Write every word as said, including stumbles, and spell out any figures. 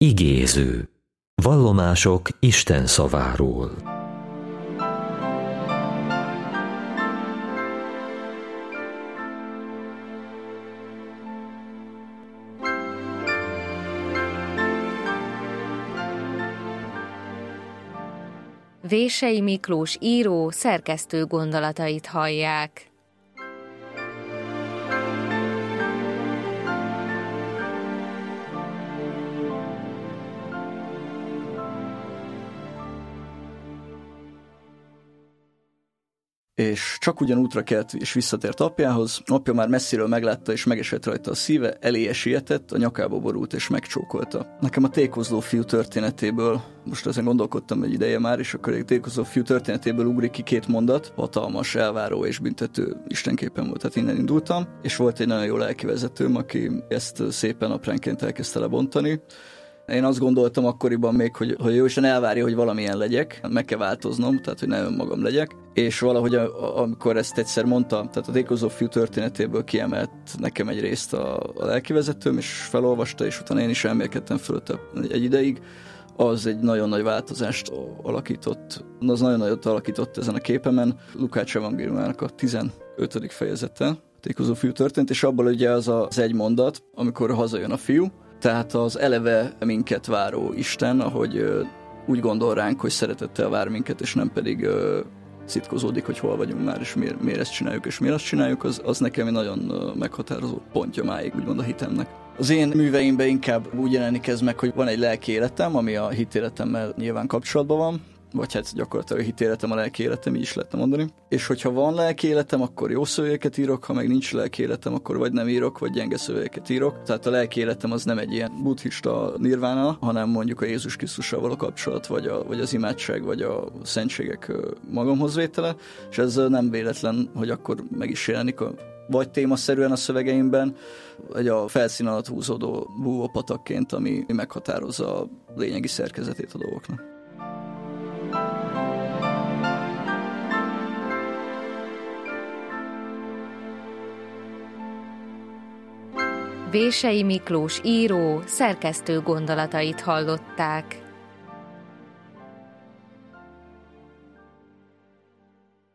Igéző. Vallomások Isten szaváról. Vései Miklós író szerkesztő gondolatait hallják. És csak ugyan útra kelt és visszatért apjához. Apja már messziről meglátta, és megesett rajta a szíve, eléje sietett, a nyakába borult és megcsókolta. Nekem a tékozló fiú történetéből, most ezen gondolkodtam egy ideje már, és akkor egy tékozló fiú történetéből ugrik ki két mondat, hatalmas, elváró és büntető istenképen volt, tehát innen indultam, és volt egy nagyon jó lelkivezetőm, aki ezt szépen apránként elkezdte lebontani. Én azt gondoltam akkoriban még, hogy, hogy jó Isten elvárja, hogy valamilyen legyek, meg kell változnom, tehát hogy ne önmagam legyek. És valahogy a, amikor ezt egyszer mondta, tehát a tékozló fiú történetéből kiemelt nekem egy részt a, a lelkivezetőm, és felolvasta, és utána én is elmélkedtem fölött egy ideig, az egy nagyon nagy változást alakított, az nagyon nagyot alakított ezen a képemen. Lukács evangéliumának a tizenötödik fejezete, tékozló fiú történet, és abból ugye az az egy mondat, amikor hazajön a fiú. Tehát az eleve minket váró Isten, ahogy ö, úgy gondol ránk, hogy szeretettel vár minket, és nem pedig ö, szitkozódik, hogy hol vagyunk már, és miért, miért ezt csináljuk, és miért azt csináljuk, az, az nekem egy nagyon ö, meghatározó pontja máig, úgymond a hitemnek. Az én műveimben inkább úgy jelenik ez meg, hogy van egy lelki életem, ami a hitéletemmel nyilván kapcsolatban van, vagy hát gyakorlatilag a hitéletem a lelki életem, így is lehetne mondani. És hogyha van lelki életem, akkor jó szövegeket írok, ha meg nincs lelki életem, akkor vagy nem írok, vagy gyenge szövegeket írok. Tehát a lelki életem az nem egy ilyen buddhista nirvána, hanem mondjuk a Jézus Krisztussal való kapcsolat, vagy, a, vagy az imádság, vagy a szentségek magamhoz vétele, és ez nem véletlen, hogy akkor meg is jelenik a vagy témaszerűen a szövegeimben, vagy a felszín alatt húzódó búvópatakként, ami meghatározza a lényegi szerkezetét a dolgoknak. Vései Miklós író szerkesztő gondolatait hallották.